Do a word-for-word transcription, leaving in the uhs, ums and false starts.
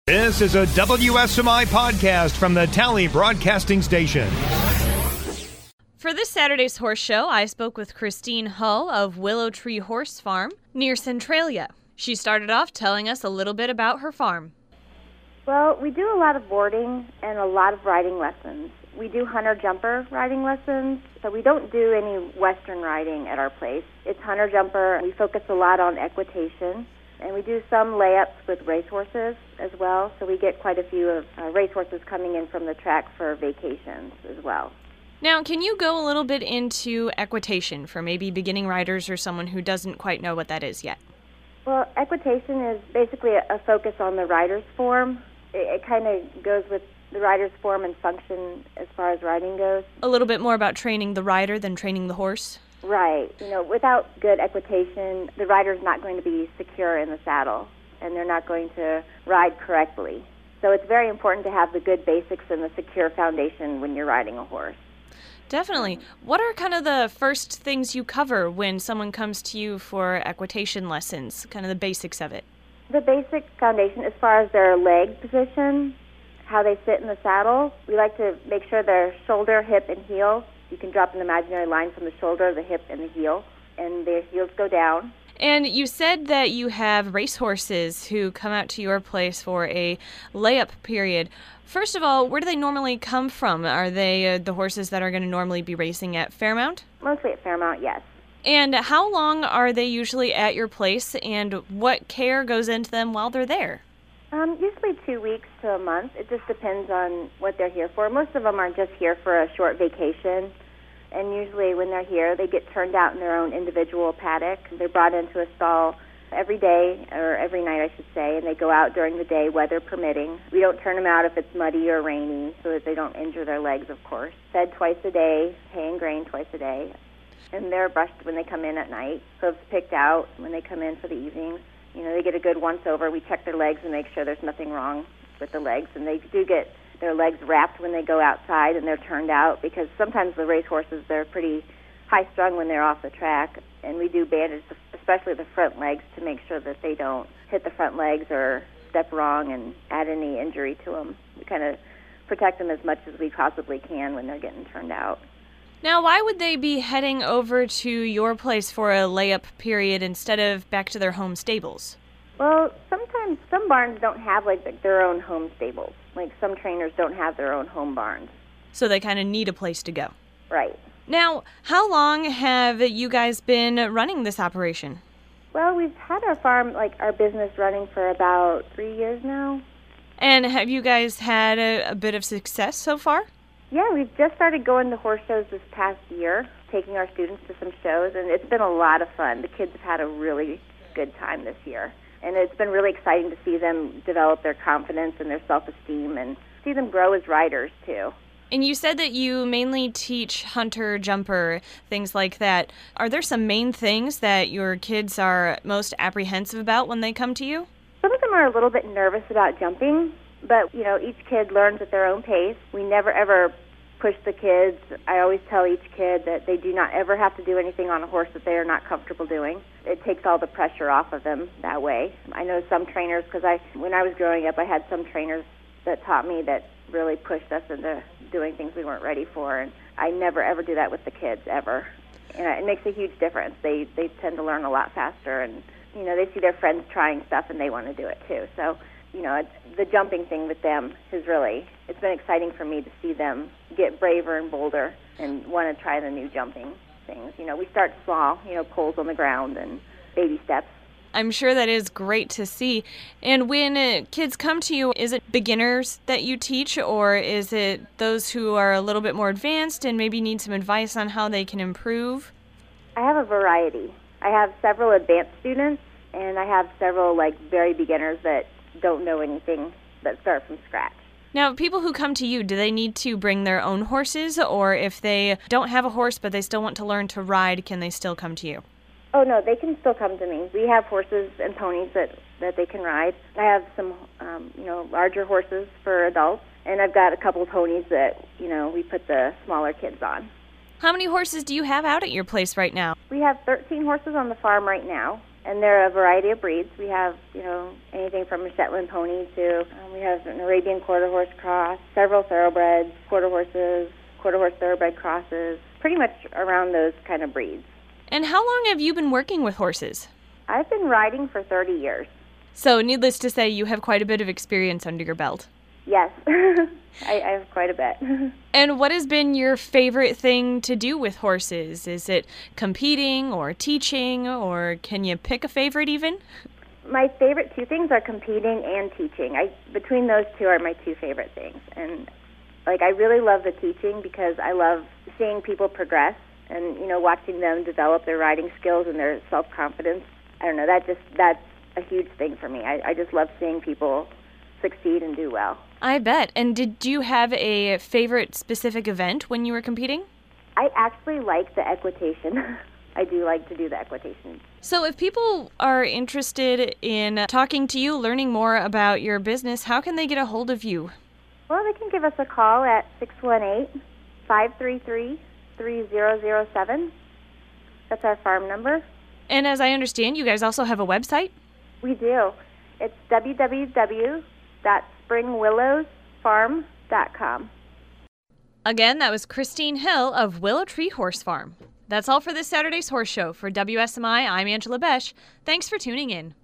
This is a W S M I podcast from the Tally Broadcasting Station. For this Saturday's horse show, I spoke with Christine Hull of Willow Tree Horse Farm near Centralia. She started off telling us a little bit about her farm. Well, we do a lot of boarding and a lot of riding lessons. We do hunter-jumper riding lessons, so we don't do any Western riding at our place. It's hunter-jumper. We focus a lot on equitation, and we do some layups with racehorses as well, so we get quite a few of uh, racehorses coming in from the track for vacations as well. Now, can you go a little bit into equitation for maybe beginning riders or someone who doesn't quite know what that is yet? Well, equitation is basically a, a focus on the rider's form. It, it kind of goes with the rider's form and function as far as riding goes. A little bit more about training the rider than training the horse? Right. You know, without good equitation, the rider's not going to be secure in the saddle, and they're not going to ride correctly. So it's very important to have the good basics and the secure foundation when you're riding a horse. Definitely. What are kind of the first things you cover when someone comes to you for equitation lessons, kind of the basics of it? The basic foundation as far as their leg position, how they sit in the saddle. We like to make sure their shoulder, hip, and heel. You can drop an imaginary line from the shoulder, the hip, and the heel, and their heels go down. And you said that you have racehorses who come out to your place for a layup period. First of all, where do they normally come from? Are they uh, the horses that are going to normally be racing at Fairmount? Mostly at Fairmount, yes. And how long are they usually at your place, and what care goes into them while they're there? Um, usually two weeks to a month. It just depends on what they're here for. Most of them are just here for a short vacation, and usually when they're here, they get turned out in their own individual paddock. They're brought into a stall every day, or every night, I should say, and they go out during the day, weather permitting. We don't turn them out if it's muddy or rainy, so that they don't injure their legs, of course. Fed twice a day, hay and grain twice a day, and they're brushed when they come in at night. Hooves picked out when they come in for the evenings. You know, they get a good once-over. We check their legs and make sure there's nothing wrong with the legs, and they do get their legs wrapped when they go outside and they're turned out, because sometimes the racehorses, they're pretty high-strung when they're off the track, and we do bandage, especially the front legs, to make sure that they don't hit the front legs or step wrong and add any injury to them. We kind of protect them as much as we possibly can when they're getting turned out. Now, why would they be heading over to your place for a layup period instead of back to their home stables? Well, sometimes some barns don't have like their own home stables. Like some trainers don't have their own home barns. So they kind of need a place to go. Right. Now, how long have you guys been running this operation? Well, we've had our farm, like our business, running for about three years now. And have you guys had a, a bit of success so far? Yeah, we've just started going to horse shows this past year, taking our students to some shows, and it's been a lot of fun. The kids have had a really good time this year, and it's been really exciting to see them develop their confidence and their self-esteem and see them grow as riders, too. And you said that you mainly teach hunter, jumper, things like that. Are there some main things that your kids are most apprehensive about when they come to you? Some of them are a little bit nervous about jumping, but, you know, each kid learns at their own pace. We never, ever push the kids. I always tell each kid that they do not ever have to do anything on a horse that they are not comfortable doing. It takes all the pressure off of them that way. I know some trainers, because I, when I was growing up, I had some trainers that taught me that really pushed us into doing things we weren't ready for, and I never, ever do that with the kids, ever. And it makes a huge difference. They, they tend to learn a lot faster, and, you know, they see their friends trying stuff, and they want to do it, too. So, you know, it's, the jumping thing with them is really, it's been exciting for me to see them get braver and bolder and want to try the new jumping things. You know, we start small, you know, poles on the ground and baby steps. I'm sure that is great to see. And when uh, kids come to you, is it beginners that you teach, or is it those who are a little bit more advanced and maybe need some advice on how they can improve? I have a variety. I have several advanced students, and I have several, like, very beginners that don't know anything, that start from scratch. Now, people who come to you, do they need to bring their own horses, or if they don't have a horse but they still want to learn to ride, can they still come to you? Oh, no, they can still come to me. We have horses and ponies that, that they can ride. I have some, um, you know, larger horses for adults, and I've got a couple of ponies that, you know, we put the smaller kids on. How many horses do you have out at your place right now? We have thirteen horses on the farm right now, And there are a variety of breeds. We have, you know, anything from a Shetland pony to, um, we have an Arabian quarter horse cross, several thoroughbreds, quarter horses, quarter horse thoroughbred crosses, pretty much around those kind of breeds. And how long have you been working with horses? I've been riding for thirty years. So needless to say, you have quite a bit of experience under your belt. Yes, I, I have quite a bit. And what has been your favorite thing to do with horses? Is it competing or teaching, or can you pick a favorite even? My favorite two things are competing and teaching. I between those two are my two favorite things. And like I really love the teaching because I love seeing people progress and, you know, watching them develop their riding skills and their self-confidence. I don't know, that just that's a huge thing for me. I, I just love seeing people succeed and do well. I bet. And did you have a favorite specific event when you were competing? I actually like the equitation. I do like to do the equitation. So if people are interested in talking to you, learning more about your business, how can they get a hold of you? Well, they can give us a call at six one eight, five three three, three zero zero seven. That's our farm number. And as I understand, you guys also have a website? We do. It's w w w dot spring willows farm dot com. Again, that was Christine Hill of Willow Tree Horse Farm. That's all for this Saturday's Horse Show. For W S M I, I'm Angela Besh. Thanks for tuning in.